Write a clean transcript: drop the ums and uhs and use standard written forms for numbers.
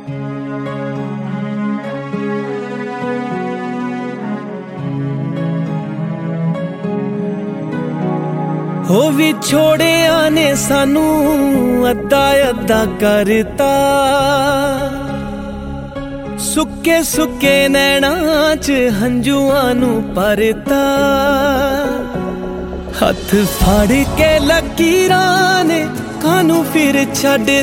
हो विछोड़िया ने सानू अद्धा अद्धा करता, सुके सुके नैना च हंजुआं नू भरता। हथ फड़ के लकीरां ने कानू फिर छड्ड